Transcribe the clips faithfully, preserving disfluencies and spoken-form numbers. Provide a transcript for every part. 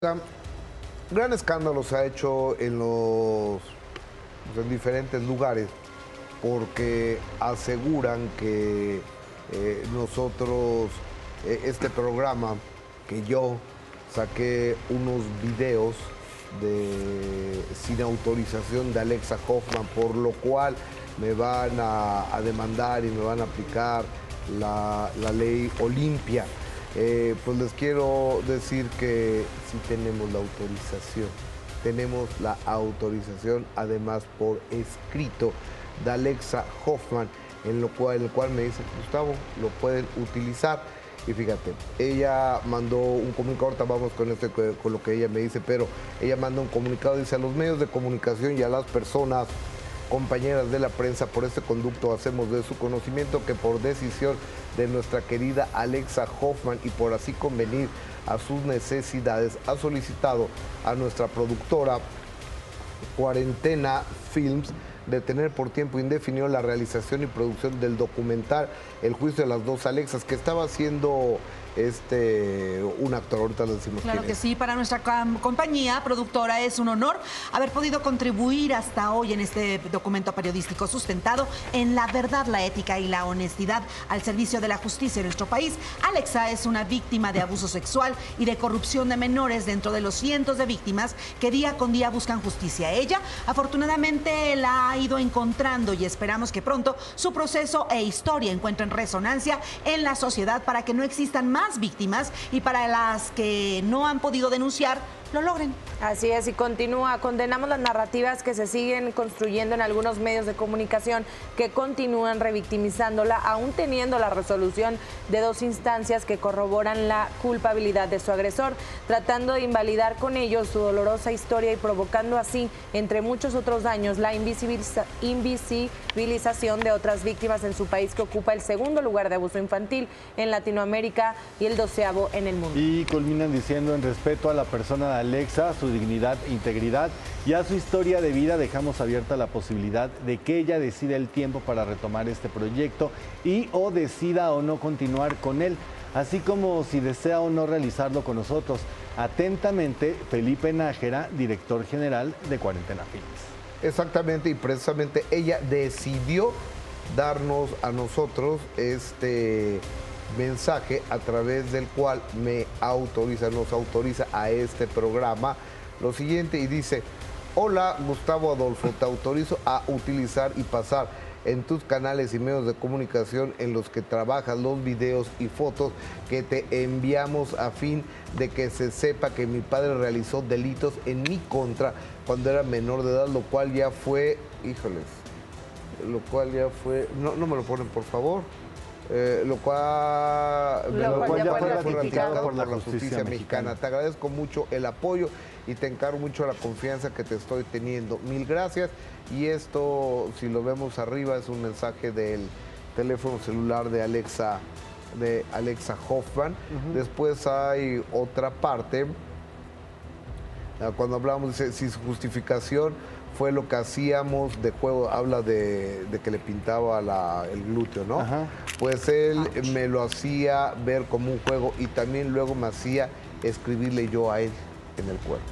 Gran escándalo se ha hecho en los pues, en diferentes lugares porque aseguran que eh, nosotros, eh, este programa, que yo saqué unos videos de, sin autorización de Alexa Hoffman, por lo cual me van a, a demandar y me van a aplicar la, la ley Olimpia. Eh, pues les quiero decir que sí tenemos la autorización, tenemos la autorización además por escrito de Alexa Hoffman, en lo cual, en el cual me dice, Gustavo, lo pueden utilizar. Y fíjate, ella mandó un comunicado, ahorita vamos con, este, con lo que ella me dice, pero ella manda un comunicado, dice, a los medios de comunicación y a las personas compañeras de la prensa, por este conducto hacemos de su conocimiento que por decisión de nuestra querida Alexa Hoffman y por así convenir a sus necesidades, ha solicitado a nuestra productora Cuarentena Films detener por tiempo indefinido la realización y producción del documental El juicio de las dos Alexas, que estaba haciendo este un actor, ahorita le decimos Claro quién que es. sí, para nuestra compañía productora es un honor haber podido contribuir hasta hoy en este documento periodístico sustentado en la verdad, la ética y la honestidad al servicio de la justicia en nuestro país. Alexa es una víctima de abuso sexual y de corrupción de menores dentro de los cientos de víctimas que día con día buscan justicia. Ella, afortunadamente, la ha ido encontrando y esperamos que pronto su proceso e historia encuentren resonancia en la sociedad para que no existan más víctimas y para las que no han podido denunciar, lo logren. Así es, y continúa, condenamos las narrativas que se siguen construyendo en algunos medios de comunicación que continúan revictimizándola, aún teniendo la resolución de dos instancias que corroboran la culpabilidad de su agresor, tratando de invalidar con ello su dolorosa historia y provocando así, entre muchos otros daños, la invisibiliza invisibilización de otras víctimas en su país, que ocupa el segundo lugar de abuso infantil en Latinoamérica y el doceavo en el mundo. Y culminan diciendo, en respeto a la persona de Alexa, su dignidad e integridad y a su historia de vida, dejamos abierta la posibilidad de que ella decida el tiempo para retomar este proyecto y o decida o no continuar con él, así como si desea o no realizarlo con nosotros. Atentamente, Felipe Nájera, director general de Cuarentena Films. Exactamente, y precisamente ella decidió darnos a nosotros este mensaje a través del cual me autoriza, nos autoriza a este programa lo siguiente, y dice: hola Gustavo Adolfo, te autorizo a utilizar y pasar en tus canales y medios de comunicación en los que trabajas los videos y fotos que te enviamos a fin de que se sepa que mi padre realizó delitos en mi contra cuando era menor de edad, lo cual ya fue, híjoles, lo cual ya fue, no, no me lo ponen por favor. Eh, lo cual, lo lo cual cual ya ya fue fue ratificado ratificado por la por la justicia justicia mexicana. mexicana. Te agradezco mucho el apoyo y te encargo mucho la confianza que te estoy teniendo. Mil gracias. Y esto, si lo vemos arriba, es un mensaje del teléfono celular de Alexa, de Alexa Hoffman. Uh-huh. Después hay otra parte, cuando hablamos de si su justificación fue lo que hacíamos de juego, habla de, de que le pintaba la, el glúteo, ¿no? Ajá. Pues él Ouch. me lo hacía ver como un juego y también luego me hacía escribirle yo a él en el cuerpo.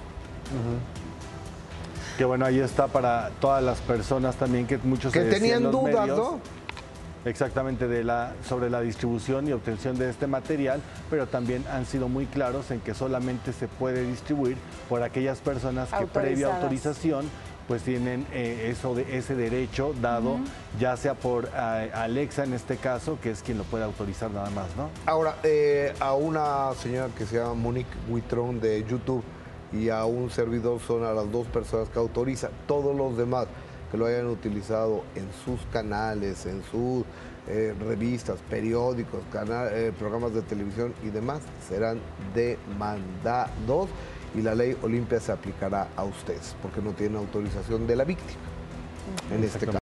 Uh-huh. Que bueno, ahí está para todas las personas también que muchos que se tenían los dudas, medios, ¿no? Exactamente, de la, sobre la distribución y obtención de este material, pero también han sido muy claros en que solamente se puede distribuir por aquellas personas que previa autorización pues tienen eh, eso de, ese derecho dado, uh-huh. ya sea por uh, Alexa en este caso, que es quien lo puede autorizar nada más, ¿no? Ahora, eh, a una señora que se llama Monique Huitrón de YouTube y a un servidor son a las dos personas que autoriza. Todos los demás que lo hayan utilizado en sus canales, en sus eh, revistas, periódicos, canal, eh, programas de televisión y demás, serán demandados. Y la ley Olimpia se aplicará a ustedes porque no tienen autorización de la víctima en este caso.